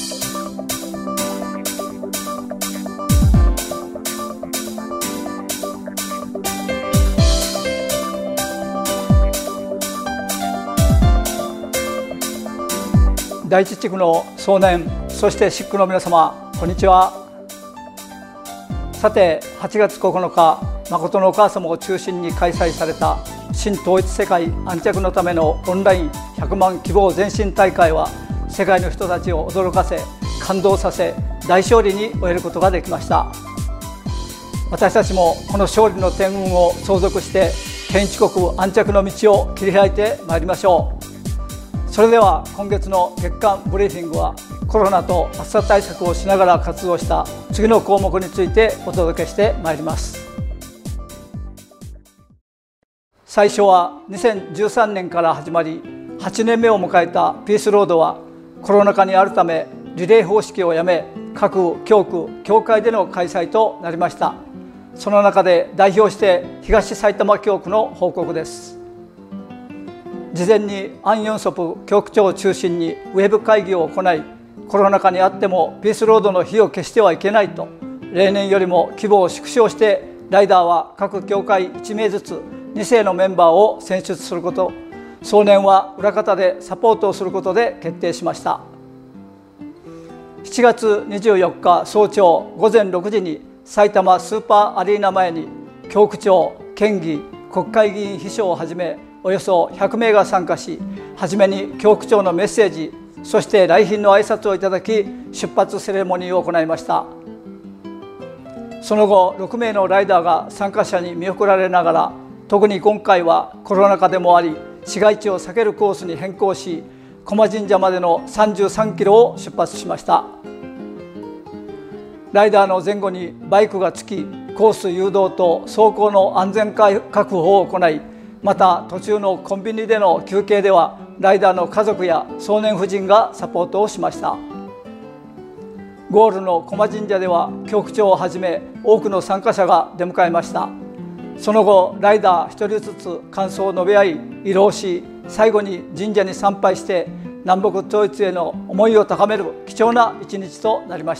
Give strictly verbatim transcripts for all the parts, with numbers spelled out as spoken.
第一地区の壮年、そしてシックの皆様、こんにちは。さて、はちがつここのか、誠のお母様を中心に開催された新統一世界安着のためのオンラインひゃくまん希望前進大会は、世界の人たちを驚かせ、感動させ、大勝利に終えることができました。私たちもこの勝利の天運を相続して、天一国安着の道を切り開いてまいりましょう。それでは今月の月間ブリーフィングは、コロナと暑さ対策をしながら活動した次の項目についてお届けしてまいります。最初はにせんじゅうさんねんから始まり、はちねんめを迎えたピースロードは、コロナ禍にあるためリレー方式をやめ、各教区教会での開催となりました。その中で代表して東埼玉教区の報告です。事前にアン・ヨンソプ教区長を中心にウェブ会議を行い、コロナ禍にあってもピースロードの火を消してはいけないと、例年よりも規模を縮小してライダーは各教会いちめいずつにせいのメンバーを選出すること、壮年は裏方でサポートをすることで決定しました。しちがつにじゅうよっか早朝ごぜんろくじに埼玉スーパーアリーナ前に、教区長、県議、国会議員秘書をはじめおよそひゃくめいが参加し、はじめに教区長のメッセージ、そして来賓の挨拶をいただき、出発セレモニーを行いました。その後ろくめいのライダーが参加者に見送られながら、特に今回はコロナ禍でもあり、市街地を避けるコースに変更し、駒神社までのさんじゅうさんキロを出発しました。ライダーの前後にバイクがつき、コース誘導と走行の安全確保を行い、また途中のコンビニでの休憩では、ライダーの家族や壮年婦人がサポートをしました。ゴールの駒神社では、教区長をはじめ多くの参加者が出迎えました。その後ライダーひとりずつ感想を述べ合い、慰労し、最後に神社に参拝して南北統一への思いを高める貴重な一日となりました。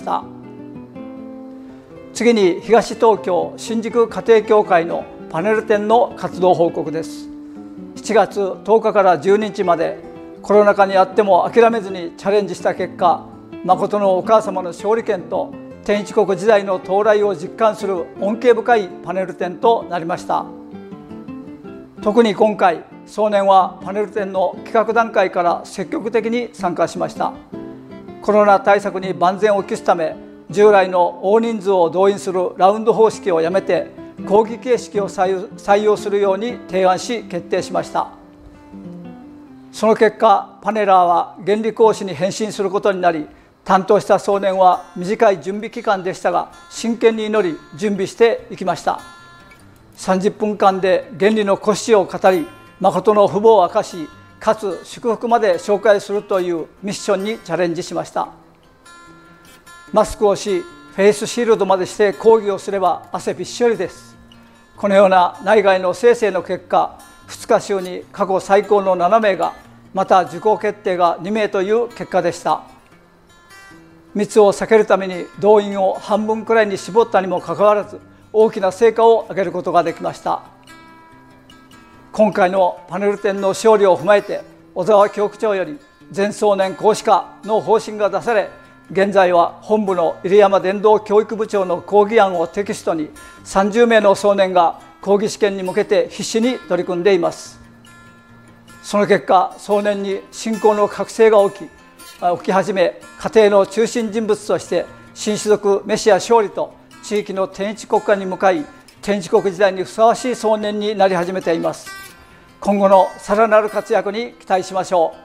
次に東東京新宿家庭教会のパネル展の活動報告です。しちがつとおかからじゅうににちまで、コロナ禍にあっても諦めずにチャレンジした結果、誠のお母様の勝利権と天一国時代の到来を実感する恩恵深いパネル展となりました。特に今回、壮年はパネル展の企画段階から積極的に参加しました。コロナ対策に万全を期すため、従来の大人数を動員するラウンド方式をやめて、講義形式を採用するように提案し決定しました。その結果、パネラーは原理講師に変身することになり、担当した壮年は短い準備期間でしたが、真剣に祈り準備していきました。さんじゅっぷんかんで原理の骨子を語り、誠の父母を明かし、かつ祝福まで紹介するというミッションにチャレンジしました。マスクをし、フェイスシールドまでして講義をすれば汗びっしょりです。このような内外の生成の結果、ふつか週に過去最高のななめいが、また受講決定がにめいという結果でした。密を避けるために動員を半分くらいに絞ったにもかかわらず、大きな成果を上げることができました。今回のパネル展の勝利を踏まえて、小沢教区長より全壮年講師化の方針が出され、現在は本部の入山伝道教育部長の講義案をテキストに、さんじゅうめいの壮年が講義試験に向けて必死に取り組んでいます。その結果、壮年に信仰の覚醒が起き起き始め、家庭の中心人物として新種族メシア勝利と地域の天一国家に向かい、天一国時代にふさわしい壮年になり始めています。今後のさらなる活躍に期待しましょう。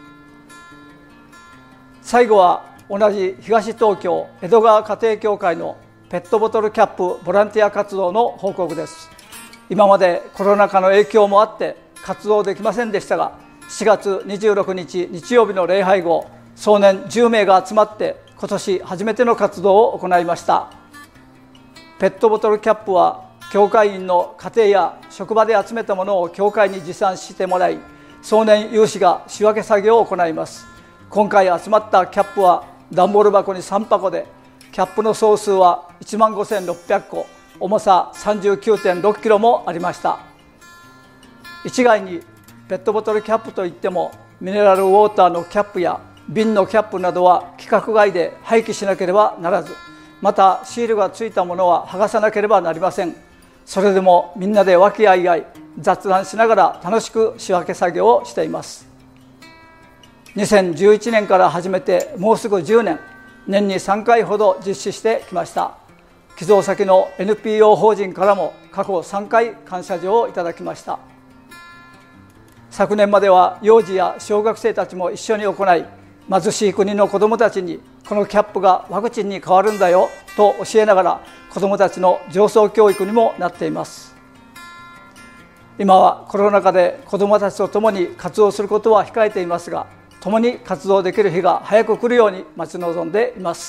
最後は同じ東東京江戸川家庭教会のペットボトルキャップボランティア活動の報告です。今までコロナ禍の影響もあって活動できませんでしたが、しがつにじゅうろくにち日曜日の礼拝後、壮年じゅうめいが集まって今年初めての活動を行いました。ペットボトルキャップは教会員の家庭や職場で集めたものを教会に持参してもらい、壮年有志が仕分け作業を行います。今回集まったキャップは段ボール箱にさん箱で、キャップの総数はいちまんごせんろっぴゃくこ、重さ さんじゅうきゅうてんろっキロもありました。一概にペットボトルキャップといっても、ミネラルウォーターのキャップや瓶のキャップなどは規格外で廃棄しなければならず、またシールがついたものは剥がさなければなりません。それでもみんなで和気あいあい雑談しながら楽しく仕分け作業をしています。にせんじゅういちねんから始めてもうすぐじゅうねん、年にさんかいほど実施してきました。寄贈先の エヌピーオー 法人からも過去さんかい感謝状をいただきました。昨年までは幼児や小学生たちも一緒に行い、貧しい国の子どもたちにこのキャップがワクチンに変わるんだよと教えながら、子どもたちの情操教育にもなっています。今はコロナ禍で子どもたちと共に活動することは控えていますが、共に活動できる日が早く来るように待ち望んでいます。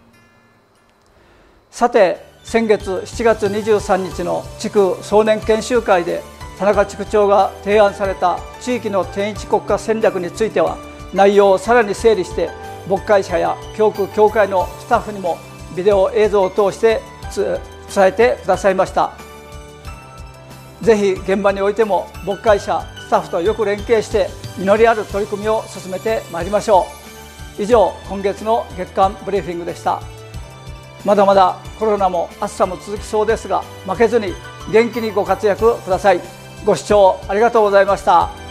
さて、先月しちがつにじゅうさんにちの地区総年研修会で田中地区長が提案された地域の天一国家戦略については、内容をさらに整理して牧会者や教区教会のスタッフにもビデオ映像を通して伝えてくださいました。ぜひ現場においても牧会者スタッフとよく連携して実りある取り組みを進めてまいりましょう。以上、今月の月間ブリーフィングでした。まだまだコロナも暑さも続きそうですが、負けずに元気にご活躍ください。ご視聴ありがとうございました。